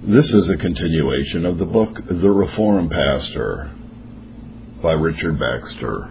This is a continuation of the book The Reformed Pastor by Richard Baxter.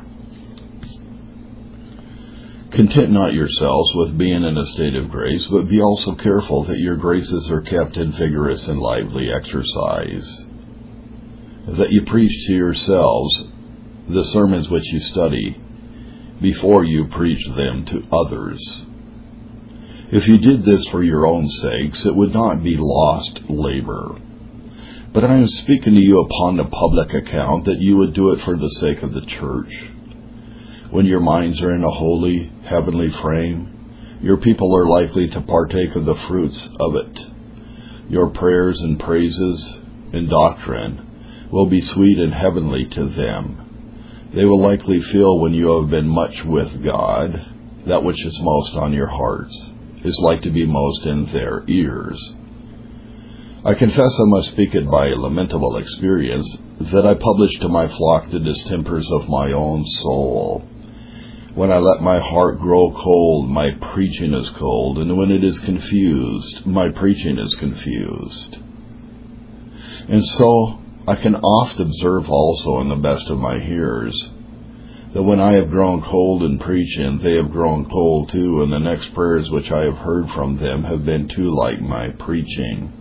Content not yourselves with being in a state of grace, but be also careful that your graces are kept in vigorous and lively exercise, that you preach to yourselves the sermons which you study before you preach them to others. If you did this for your own sakes, it would not be lost labor. But I am speaking to you upon the public account that you would do it for the sake of the church. When your minds are in a holy, heavenly frame, your people are likely to partake of the fruits of it. Your prayers and praises and doctrine will be sweet and heavenly to them. They will likely feel when you have been much with God, that which is most on your hearts is like to be most in their ears. I confess I must speak it by lamentable experience, that I publish to my flock the distempers of my own soul. When I let my heart grow cold, my preaching is cold, and when it is confused, my preaching is confused. And so I can oft observe also in the best of my hearers, that when I have grown cold in preaching, they have grown cold too, and the next prayers which I have heard from them have been too like my preaching.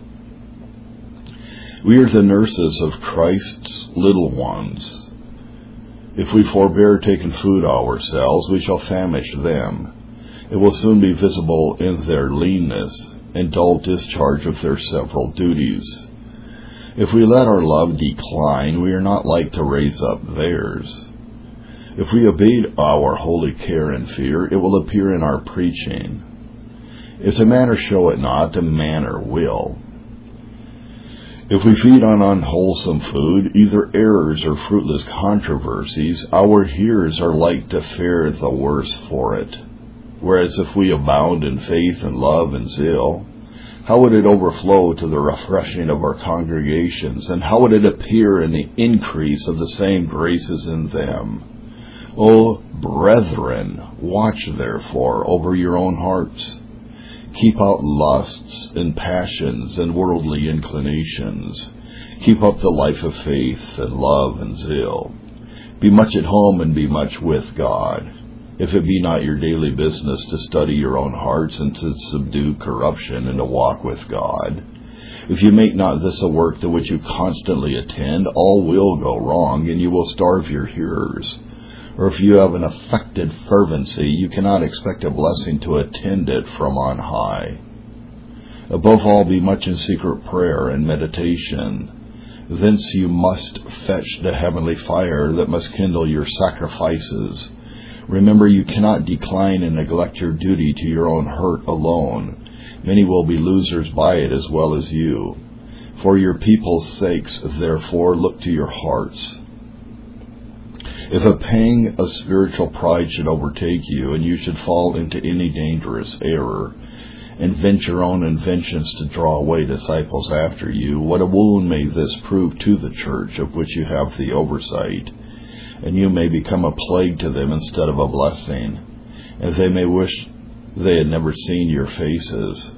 We are the nurses of Christ's little ones. If we forbear taking food ourselves, we shall famish them. It will soon be visible in their leanness and dull discharge of their several duties. If we let our love decline, we are not like to raise up theirs. If we abate our holy care and fear, it will appear in our preaching. If the manner show it not, the manner will. If we feed on unwholesome food, either errors or fruitless controversies, our hearers are like to fare the worse for it. Whereas if we abound in faith and love and zeal, how would it overflow to the refreshing of our congregations, and how would it appear in the increase of the same graces in them? O brethren, watch therefore over your own hearts. Keep out lusts and passions and worldly inclinations. Keep up the life of faith and love and zeal. Be much at home and be much with God. If it be not your daily business to study your own hearts and to subdue corruption and to walk with God, if you make not this a work to which you constantly attend, all will go wrong and you will starve your hearers. Or if you have an affected fervency, you cannot expect a blessing to attend it from on high. Above all, be much in secret prayer and meditation. Thence you must fetch the heavenly fire that must kindle your sacrifices. Remember, you cannot decline and neglect your duty to your own hurt alone. Many will be losers by it as well as you. For your people's sakes, therefore, look to your hearts. If a pang of spiritual pride should overtake you, and you should fall into any dangerous error, and invent your own inventions to draw away disciples after you, what a wound may this prove to the church of which you have the oversight, and you may become a plague to them instead of a blessing, and they may wish they had never seen your faces.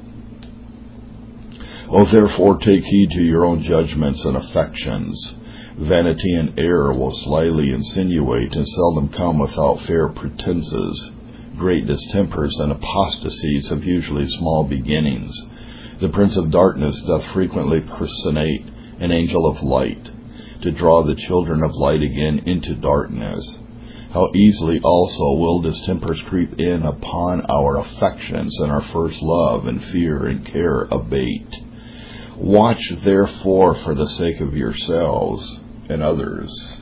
Oh, therefore take heed to your own judgments and affections. Vanity and error will slyly insinuate and seldom come without fair pretenses. Great distempers and apostasies have usually small beginnings. The prince of darkness doth frequently personate an angel of light, to draw the children of light again into darkness. How easily also will distempers creep in upon our affections, and our first love and fear and care abate. Watch therefore for the sake of yourselves and others.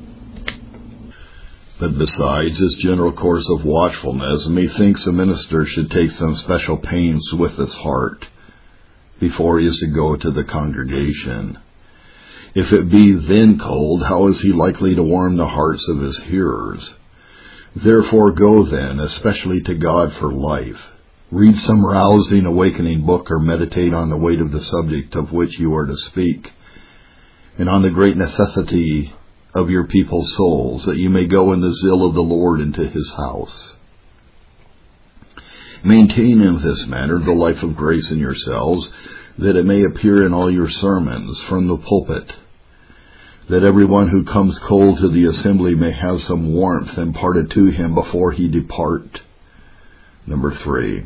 But besides this general course of watchfulness, methinks a minister should take some special pains with his heart before he is to go to the congregation. If it be then cold, how is he likely to warm the hearts of his hearers? Therefore go then, especially to God for life. Read some rousing, awakening book, or meditate on the weight of the subject of which you are to speak, and on the great necessity of your people's souls, that you may go in the zeal of the Lord into his house. Maintain in this manner the life of grace in yourselves, that it may appear in all your sermons from the pulpit, that everyone who comes cold to the assembly may have some warmth imparted to him before he depart. Number 3.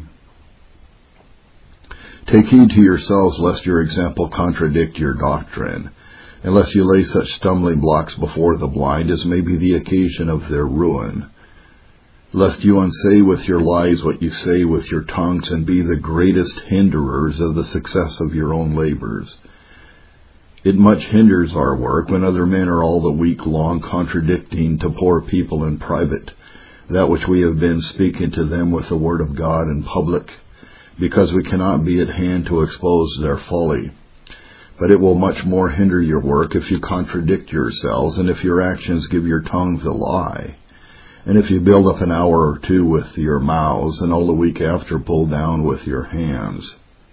Take heed to yourselves lest your example contradict your doctrine, unless you lay such stumbling blocks before the blind as may be the occasion of their ruin, lest you unsay with your lies what you say with your tongues, and be the greatest hinderers of the success of your own labors. It much hinders our work when other men are all the week long contradicting to poor people in private that which we have been speaking to them with the word of God in public, because we cannot be at hand to expose their folly. But it will much more hinder your work if you contradict yourselves, and if your actions give your tongue the lie, and if you build up an hour or two with your mouths, and all the week after pull down with your hands.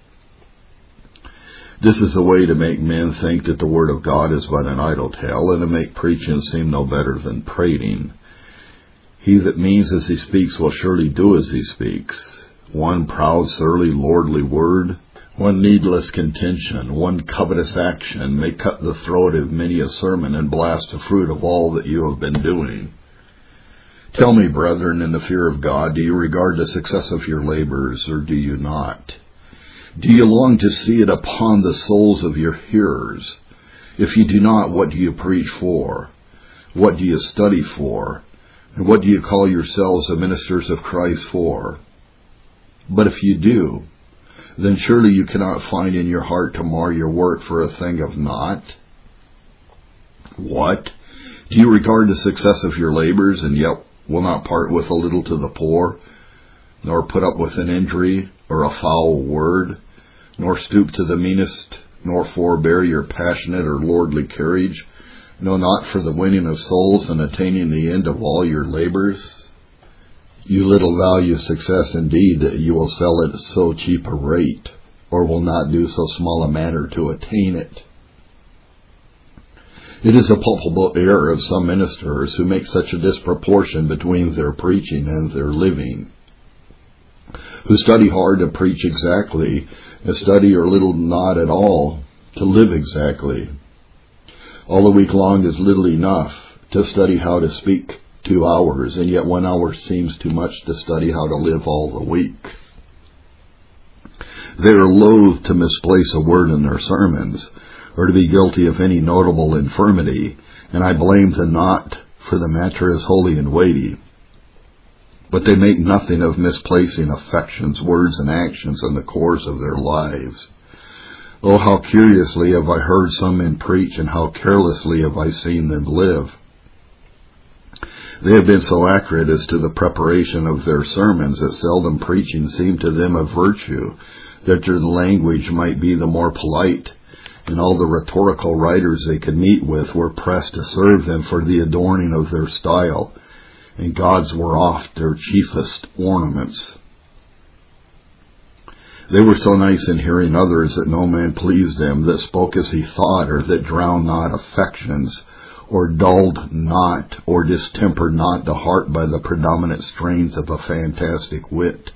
This is the way to make men think that the word of God is but an idle tale, and to make preaching seem no better than prating. He that means as he speaks will surely do as he speaks. One proud, surly, lordly word, one needless contention, one covetous action may cut the throat of many a sermon and blast the fruit of all that you have been doing. Tell me, brethren, in the fear of God, do you regard the success of your labors, or do you not? Do you long to see it upon the souls of your hearers? If you do not, what do you preach for? What do you study for? And what do you call yourselves the ministers of Christ for? But if you do, then surely you cannot find in your heart to mar your work for a thing of naught. What? Do you regard the success of your labors, and yet will not part with a little to the poor, nor put up with an injury or a foul word, nor stoop to the meanest, nor forbear your passionate or lordly carriage, no, not for the winning of souls and attaining the end of all your labors? You little value success indeed that you will sell it at so cheap a rate, or will not do so small a matter to attain it. It is a palpable error of some ministers who make such a disproportion between their preaching and their living, who study hard to preach exactly, and study or little not at all to live exactly. All the week long is little enough to study how to speak 2 hours, and yet 1 hour seems too much to study how to live all the week. They are loath to misplace a word in their sermons, or to be guilty of any notable infirmity, and I blame them not, for the matter is holy and weighty. But they make nothing of misplacing affections, words, and actions in the course of their lives. Oh, how curiously have I heard some men preach, and how carelessly have I seen them live. They have been so accurate as to the preparation of their sermons that seldom preaching seemed to them a virtue, that their language might be the more polite, and all the rhetorical writers they could meet with were pressed to serve them for the adorning of their style, and gods were oft their chiefest ornaments. They were so nice in hearing others that no man pleased them that spoke as he thought, or that drowned not affections, or dulled not, or distempered not the heart by the predominant strains of a fantastic wit.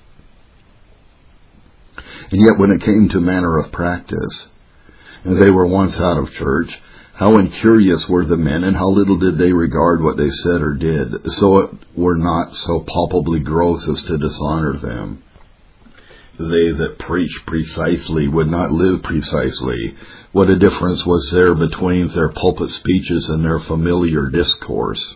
And yet when it came to manner of practice, and they were once out of church, how incurious were the men, and how little did they regard what they said or did, so it were not so palpably gross as to dishonor them. They that preach precisely would not live precisely. What a difference was there between their pulpit speeches and their familiar discourse.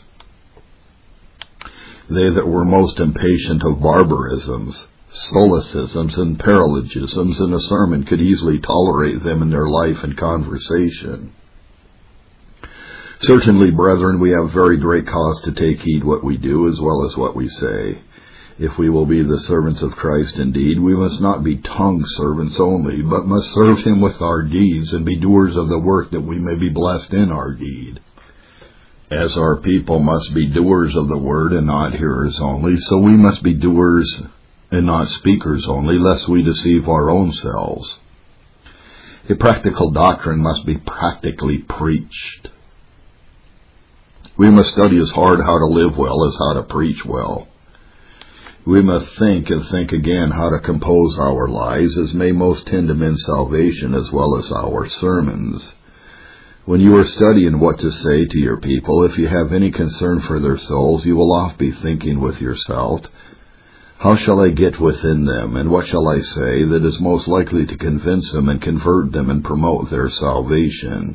They that were most impatient of barbarisms, solecisms, and paralogisms in a sermon could easily tolerate them in their life and conversation. Certainly, brethren, we have very great cause to take heed what we do as well as what we say. If we will be the servants of Christ indeed, we must not be tongue servants only, but must serve him with our deeds, and be doers of the work, that we may be blessed in our deed. As our people must be doers of the word and not hearers only, so we must be doers and not speakers only, lest we deceive our own selves. A practical doctrine must be practically preached. We must study as hard how to live well as how to preach well. We must think and think again how to compose our lives, as may most tend to men's salvation as well as our sermons. When you are studying what to say to your people, if you have any concern for their souls, you will oft be thinking with yourself, how shall I get within them, and what shall I say that is most likely to convince them and convert them and promote their salvation?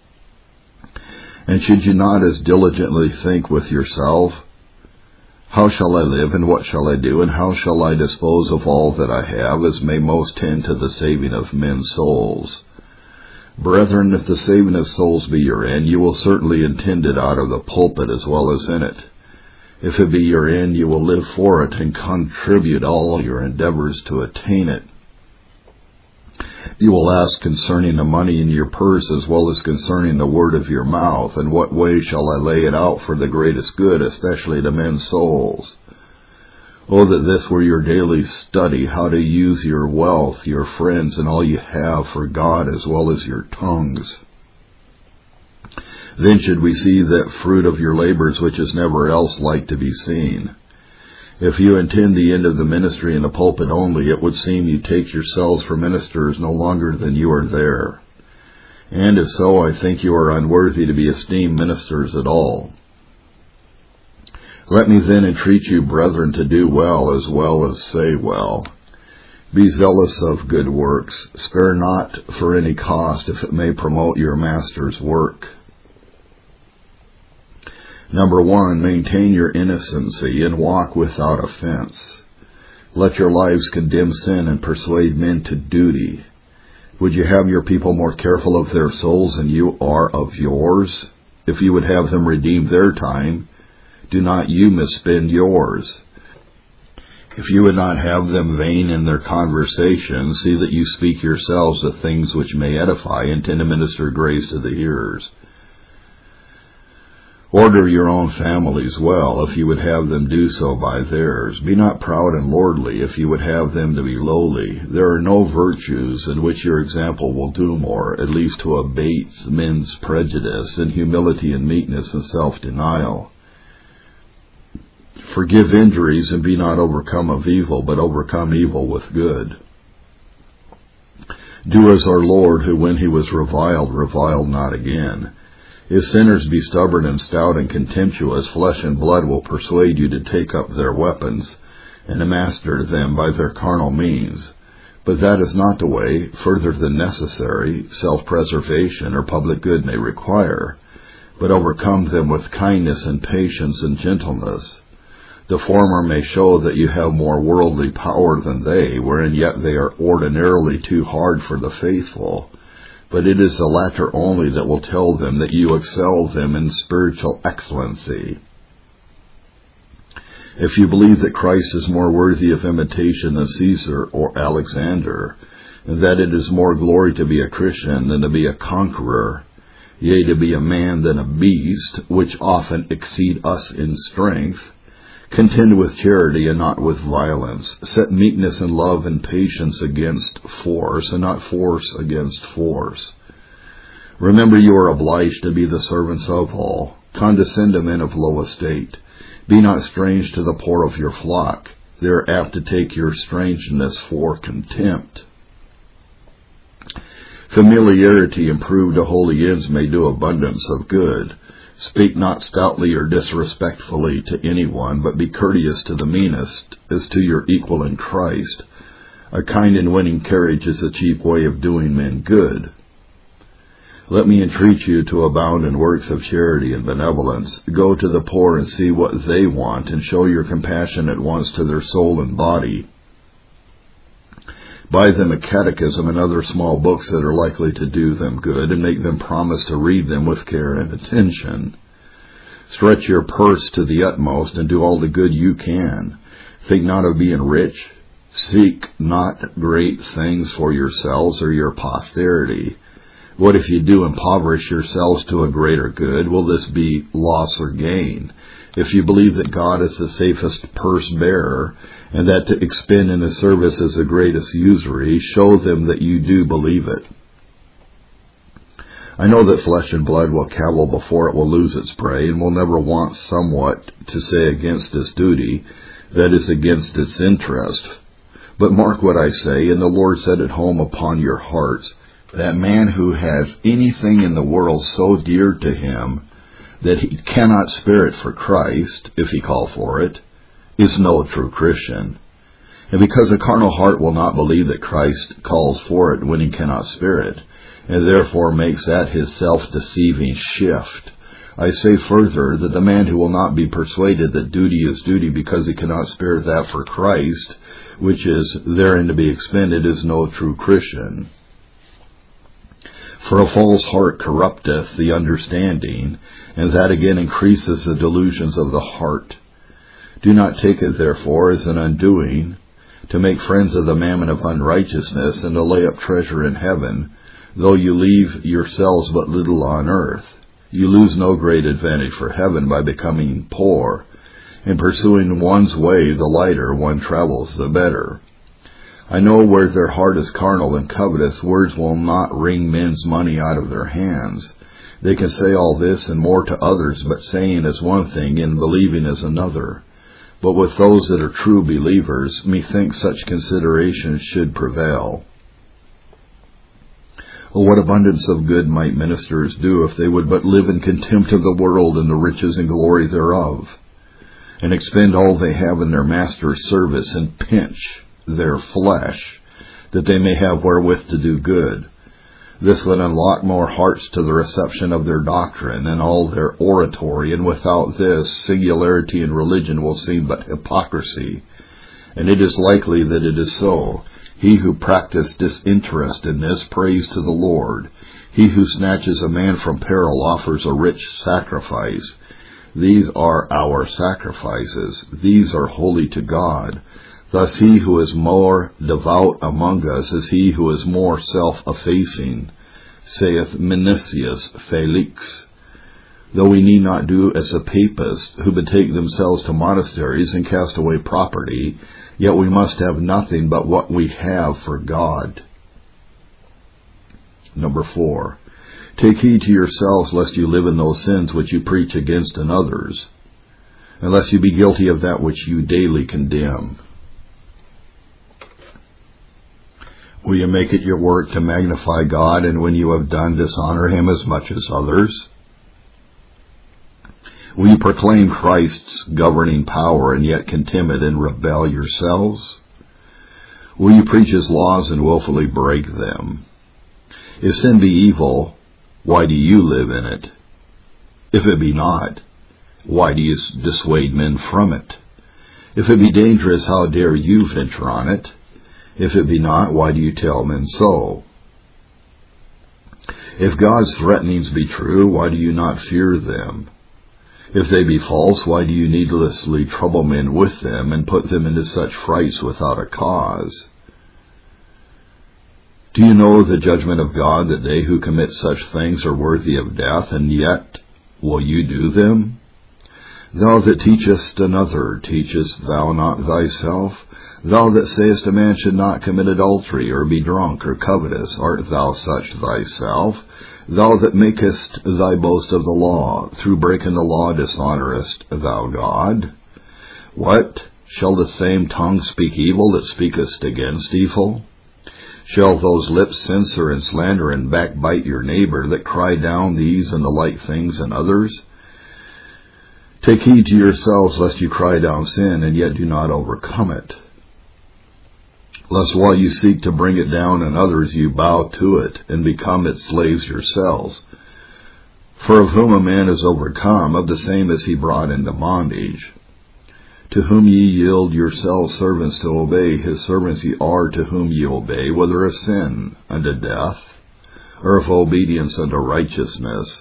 And should you not as diligently think with yourself, how shall I live, and what shall I do, and how shall I dispose of all that I have, as may most tend to the saving of men's souls? Brethren, if the saving of souls be your end, you will certainly intend it out of the pulpit as well as in it. If it be your end, you will live for it and contribute all your endeavors to attain it. You will ask concerning the money in your purse as well as concerning the word of your mouth, and what way shall I lay it out for the greatest good, especially to men's souls? Oh, that this were your daily study, how to use your wealth, your friends, and all you have for God as well as your tongues. Then should we see that fruit of your labors which is never else like to be seen. If you intend the end of the ministry in the pulpit only, it would seem you take yourselves for ministers no longer than you are there. And if so, I think you are unworthy to be esteemed ministers at all. Let me then entreat you, brethren, to do well as say well. Be zealous of good works. Spare not for any cost, if it may promote your master's work. Number 1, maintain your innocency and walk without offense. Let your lives condemn sin and persuade men to duty. Would you have your people more careful of their souls than you are of yours? If you would have them redeem their time, do not you misspend yours. If you would not have them vain in their conversation, see that you speak yourselves the things which may edify and tend to minister grace to the hearers. Order your own families well, if you would have them do so by theirs. Be not proud and lordly, if you would have them to be lowly. There are no virtues in which your example will do more, at least to abate men's prejudice, than humility and meekness and self-denial. Forgive injuries and be not overcome of evil, but overcome evil with good. Do as our Lord, who when he was reviled not again. If sinners be stubborn and stout and contemptuous, flesh and blood will persuade you to take up their weapons, and to master them by their carnal means. But that is not the way, further than necessary, self-preservation or public good may require, but overcome them with kindness and patience and gentleness. The former may show that you have more worldly power than they, wherein yet they are ordinarily too hard for the faithful. But it is the latter only that will tell them that you excel them in spiritual excellency. If you believe that Christ is more worthy of imitation than Caesar or Alexander, and that it is more glory to be a Christian than to be a conqueror, yea, to be a man than a beast, which often exceed us in strength, contend with charity and not with violence. Set meekness and love and patience against force, and not force against force. Remember you are obliged to be the servants of all. Condescend to men of low estate. Be not strange to the poor of your flock. They are apt to take your strangeness for contempt. Familiarity improved to holy ends may do abundance of good. Speak not stoutly or disrespectfully to anyone, but be courteous to the meanest, as to your equal in Christ. A kind and winning carriage is a cheap way of doing men good. Let me entreat you to abound in works of charity and benevolence. Go to the poor and see what they want, and show your compassion at once to their soul and body. Buy them a catechism and other small books that are likely to do them good, and make them promise to read them with care and attention. Stretch your purse to the utmost, and do all the good you can. Think not of being rich. Seek not great things for yourselves or your posterity. What if you do impoverish yourselves to a greater good? Will this be loss or gain? If you believe that God is the safest purse bearer, and that to expend in His service is the greatest usury, show them that you do believe it. I know that flesh and blood will cavil before it will lose its prey, and will never want somewhat to say against its duty, that is against its interest. But mark what I say, and the Lord set it home upon your hearts, that man who has anything in the world so dear to him that he cannot spare it for Christ, if he call for it, is no true Christian. And because a carnal heart will not believe that Christ calls for it when he cannot spare it, and therefore makes that his self-deceiving shift, I say further that the man who will not be persuaded that duty is duty because he cannot spare that for Christ, which is therein to be expended, is no true Christian. For a false heart corrupteth the understanding, and that again increases the delusions of the heart. Do not take it therefore as an undoing, to make friends of the mammon of unrighteousness, and to lay up treasure in heaven, though you leave yourselves but little on earth. You lose no great advantage for heaven by becoming poor. In pursuing one's way, the lighter one travels, the better. I know where their heart is carnal and covetous, words will not wring men's money out of their hands. They can say all this and more to others, but saying is one thing and believing is another. But with those that are true believers, methinks such considerations should prevail. Oh, what abundance of good might ministers do if they would but live in contempt of the world and the riches and glory thereof, and expend all they have in their master's service, and pinch their flesh, that they may have wherewith to do good. This would unlock more hearts to the reception of their doctrine and all their oratory, and without this, singularity in religion will seem but hypocrisy. And it is likely that it is so. He who practiced disinterestedness prays to the Lord. He who snatches a man from peril offers a rich sacrifice. These are our sacrifices. These are holy to God. Thus he who is more devout among us is he who is more self-effacing, saith Menicius Felix. Though we need not do as the papists, who betake themselves to monasteries and cast away property, yet we must have nothing but what we have for God. Number 4. Take heed to yourselves lest you live in those sins which you preach against in others, unless you be guilty of that which you daily condemn. Will you make it your work to magnify God, and when you have done, dishonor him as much as others? Will you proclaim Christ's governing power and yet contemn it and rebel yourselves? Will you preach his laws and willfully break them? If sin be evil, why do you live in it? If it be not, why do you dissuade men from it? If it be dangerous, how dare you venture on it? If it be not, why do you tell men so? If God's threatenings be true, why do you not fear them? If they be false, why do you needlessly trouble men with them and put them into such frights without a cause? Do you know the judgment of God, that they who commit such things are worthy of death, and yet will you do them? Thou that teachest another, teachest thou not thyself? Thou that sayest a man should not commit adultery, or be drunk, or covetous, art thou such thyself? Thou that makest thy boast of the law, through breaking the law dishonourest thou God? What? Shall the same tongue speak evil that speakest against evil? Shall those lips censure and slander and backbite your neighbor, that cry down these and the like things in others? Take heed to yourselves lest you cry down sin, and yet do not overcome it. Lest while you seek to bring it down in others, you bow to it, and become its slaves yourselves. For of whom a man is overcome, of the same is he brought into bondage. To whom ye yield yourselves servants to obey, his servants ye are to whom ye obey, whether of sin unto death, or of obedience unto righteousness.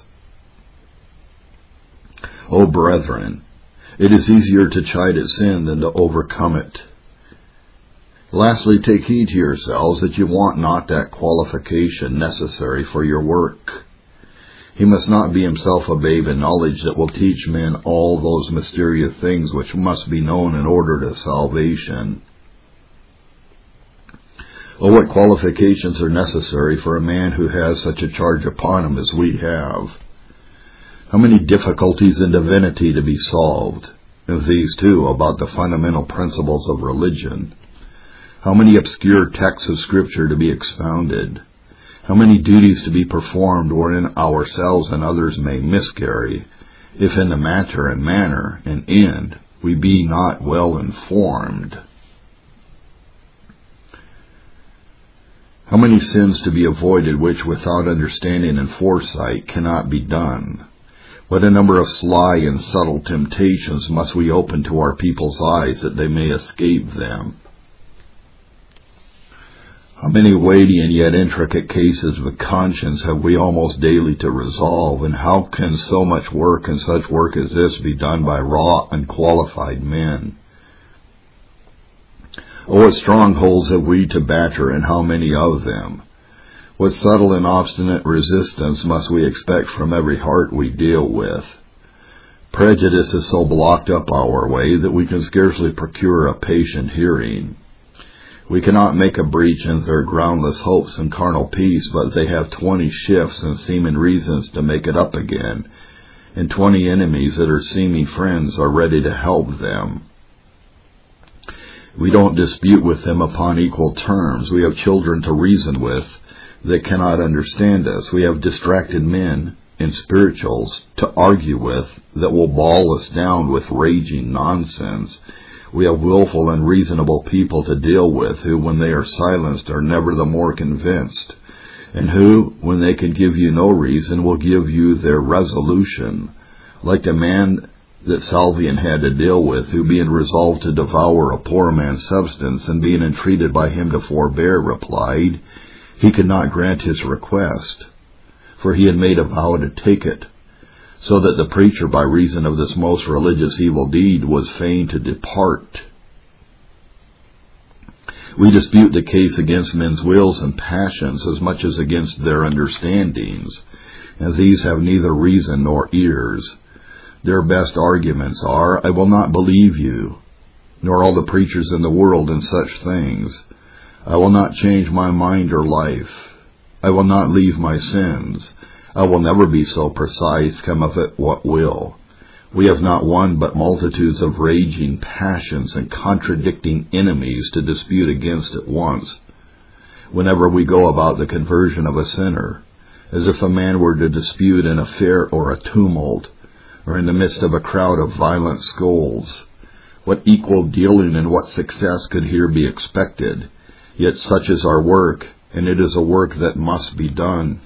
O brethren, it is easier to chide at sin than to overcome it. Lastly, take heed to yourselves that you want not that qualification necessary for your work. He must not be himself a babe in knowledge that will teach men all those mysterious things which must be known in order to salvation. Oh, what qualifications are necessary for a man who has such a charge upon him as we have? How many difficulties in divinity to be solved, and these too about the fundamental principles of religion. How many obscure texts of Scripture to be expounded. How many duties to be performed wherein ourselves and others may miscarry, if in the matter and manner and end we be not well informed. How many sins to be avoided which without understanding and foresight cannot be done. What a number of sly and subtle temptations must we open to our people's eyes that they may escape them. How many weighty and yet intricate cases of conscience have we almost daily to resolve, and how can so much work and such work as this be done by raw, unqualified men? Oh, what strongholds have we to batter, and how many of them? What subtle and obstinate resistance must we expect from every heart we deal with? Prejudice is so blocked up our way that we can scarcely procure a patient hearing. We cannot make a breach in their groundless hopes and carnal peace, but they have 20 shifts and seeming reasons to make it up again, and 20 enemies that are seeming friends are ready to help them. We don't dispute with them upon equal terms. We have children to reason with that cannot understand us. We have distracted men and spirituals to argue with that will ball us down with raging nonsense. We have willful and reasonable people to deal with who, when they are silenced, are never the more convinced, and who, when they can give you no reason, will give you their resolution, like the man that Salvian had to deal with, who, being resolved to devour a poor man's substance, and being entreated by him to forbear, replied, he could not grant his request, for he had made a vow to take it, so that the preacher, by reason of this most religious evil deed, was fain to depart. We dispute the case against men's wills and passions as much as against their understandings, and these have neither reason nor ears. Their best arguments are, I will not believe you, nor all the preachers in the world in such things. I will not change my mind or life. I will not leave my sins. I will never be so precise, come of it what will. We have not one but multitudes of raging passions and contradicting enemies to dispute against at once, whenever we go about the conversion of a sinner, as if a man were to dispute in a fair or a tumult, or in the midst of a crowd of violent scolds. What equal dealing and what success could here be expected? Yet such is our work, and it is a work that must be done.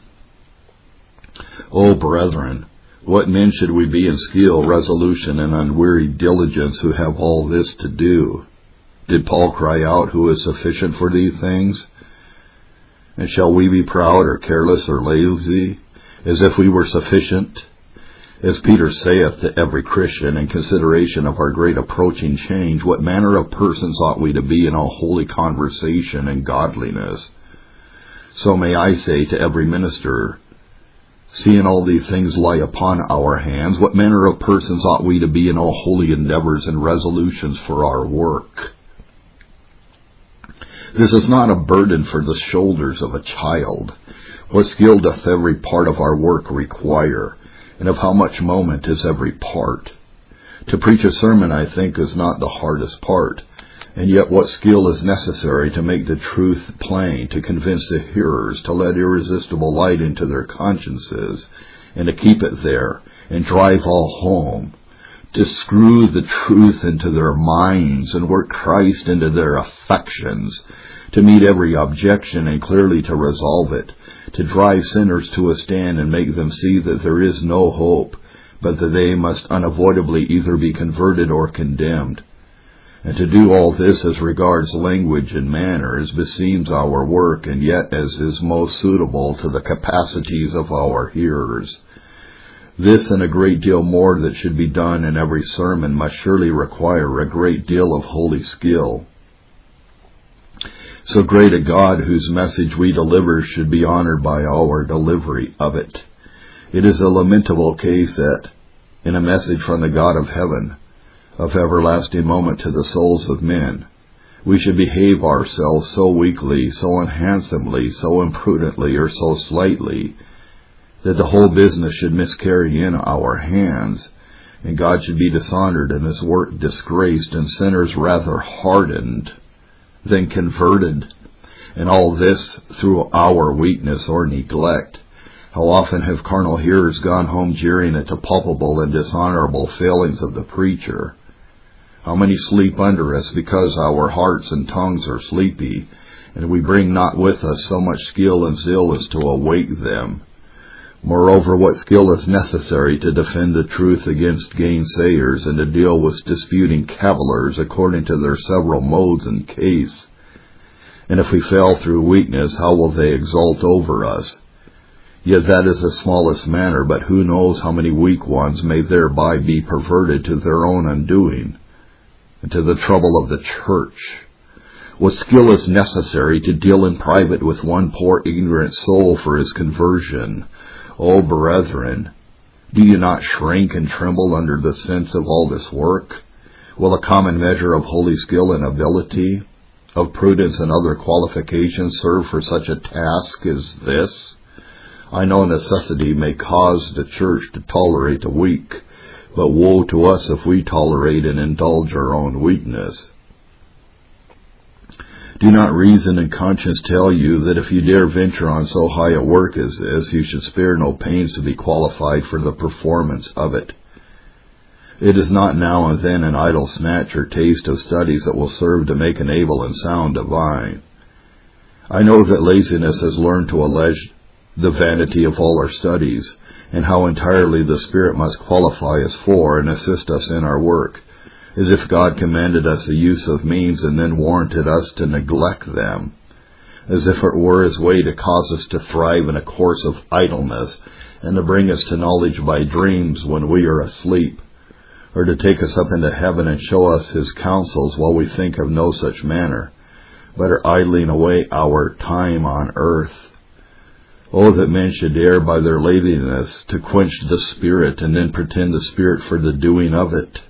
O brethren, what men should we be in skill, resolution, and unwearied diligence who have all this to do? Did Paul cry out, who is sufficient for these things? And shall we be proud or careless or lazy, as if we were sufficient? As Peter saith to every Christian, in consideration of our great approaching change, what manner of persons ought we to be in all holy conversation and godliness? So may I say to every minister, seeing all these things lie upon our hands, what manner of persons ought we to be in all holy endeavors and resolutions for our work? This is not a burden for the shoulders of a child. What skill doth every part of our work require, and of how much moment is every part? To preach a sermon, I think, is not the hardest part, and yet what skill is necessary to make the truth plain, to convince the hearers, to let irresistible light into their consciences, and to keep it there, and drive all home, to screw the truth into their minds, and work Christ into their affections, to meet every objection and clearly to resolve it, to drive sinners to a stand and make them see that there is no hope, but that they must unavoidably either be converted or condemned. And to do all this as regards language and manner as beseems our work, and yet as is most suitable to the capacities of our hearers. This and a great deal more that should be done in every sermon must surely require a great deal of holy skill. So great a God whose message we deliver should be honored by our delivery of it. It is a lamentable case that, in a message from the God of heaven, of everlasting moment to the souls of men, We should behave ourselves so weakly, so unhandsomely, so imprudently, or so slightly, that the whole business should miscarry in our hands, and God should be dishonored and His work disgraced, and sinners rather hardened than converted, and all this through our weakness or neglect. How often have carnal hearers gone home jeering at the palpable and dishonorable failings of the preacher? How many sleep under us because our hearts and tongues are sleepy, and we bring not with us so much skill and zeal as to awake them? Moreover, what skill is necessary to defend the truth against gainsayers, and to deal with disputing cavillers according to their several modes and case? And if we fail through weakness, how will they exult over us? Yet that is the smallest matter, but who knows how many weak ones may thereby be perverted to their own undoing, and to the trouble of the church. What skill is necessary to deal in private with one poor ignorant soul for his conversion? O brethren, do you not shrink and tremble under the sense of all this work? Will a common measure of holy skill and ability, of prudence and other qualifications serve for such a task as this? I know necessity may cause the church to tolerate the weak, but woe to us if we tolerate and indulge our own weakness. Do not reason and conscience tell you that if you dare venture on so high a work as this, you should spare no pains to be qualified for the performance of it? It is not now and then an idle snatch or taste of studies that will serve to make an able and sound divine. I know that laziness has learned to allege the vanity of all our studies, and how entirely the Spirit must qualify us for and assist us in our work, as if God commanded us the use of means and then warranted us to neglect them, as if it were His way to cause us to thrive in a course of idleness, and to bring us to knowledge by dreams when we are asleep, or to take us up into heaven and show us His counsels while we think of no such manner, but are idling away our time on earth. Oh, that men should dare by their laziness to quench the Spirit, and then pretend the Spirit for the doing of it.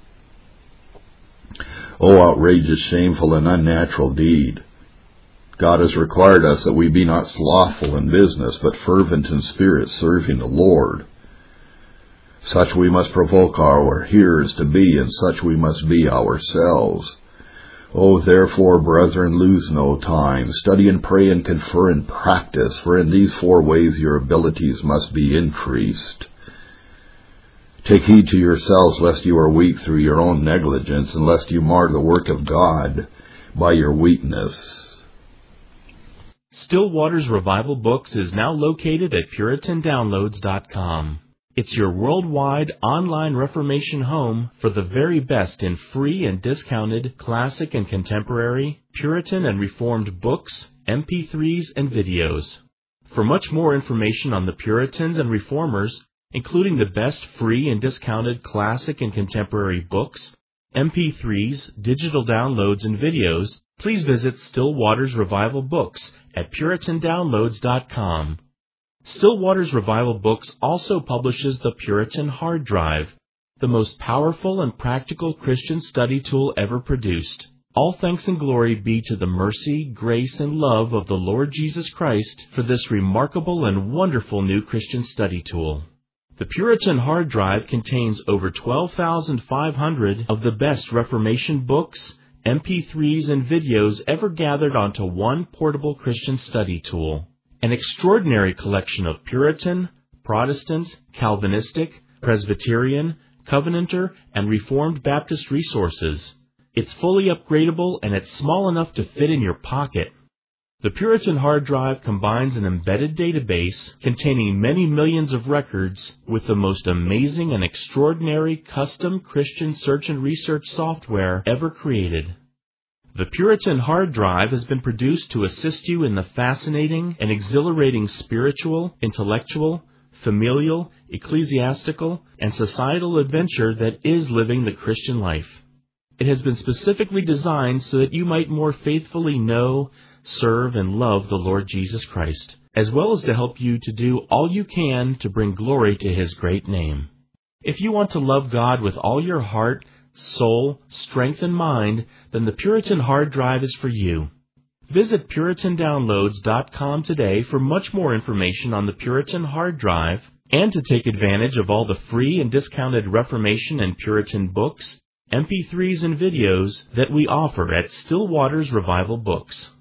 Oh, outrageous, shameful, and unnatural deed! God has required us that we be not slothful in business, but fervent in spirit, serving the Lord. Such we must provoke our hearers to be, and such we must be ourselves. Oh, therefore, brethren, lose no time. Study and pray and confer and practice, for in these 4 ways your abilities must be increased. Take heed to yourselves, lest you are weak through your own negligence, and lest you mar the work of God by your weakness. Still Waters Revival Books is now located at PuritanDownloads.com. It's your worldwide online Reformation home for the very best in free and discounted classic and contemporary, Puritan and Reformed books, MP3s, and videos. For much more information on the Puritans and Reformers, including the best free and discounted classic and contemporary books, MP3s, digital downloads, and videos, please visit Still Waters Revival Books at PuritanDownloads.com. Still Waters Revival Books also publishes the Puritan Hard Drive, the most powerful and practical Christian study tool ever produced. All thanks and glory be to the mercy, grace, and love of the Lord Jesus Christ for this remarkable and wonderful new Christian study tool. The Puritan Hard Drive contains over 12,500 of the best Reformation books, MP3s, and videos ever gathered onto one portable Christian study tool. An extraordinary collection of Puritan, Protestant, Calvinistic, Presbyterian, Covenanter, and Reformed Baptist resources. It's fully upgradable, and it's small enough to fit in your pocket. The Puritan Hard Drive combines an embedded database containing many millions of records with the most amazing and extraordinary custom Christian search and research software ever created. The Puritan Hard Drive has been produced to assist you in the fascinating and exhilarating spiritual, intellectual, familial, ecclesiastical, and societal adventure that is living the Christian life. It has been specifically designed so that you might more faithfully know, serve, and love the Lord Jesus Christ, as well as to help you to do all you can to bring glory to His great name. If you want to love God with all your heart, soul, strength, and mind, then the Puritan hard drive is for you. Visit PuritanDownloads.com today for much more information on the Puritan hard drive and to take advantage of all the free and discounted Reformation and Puritan books, MP3s, and videos that we offer at Still Waters Revival Books.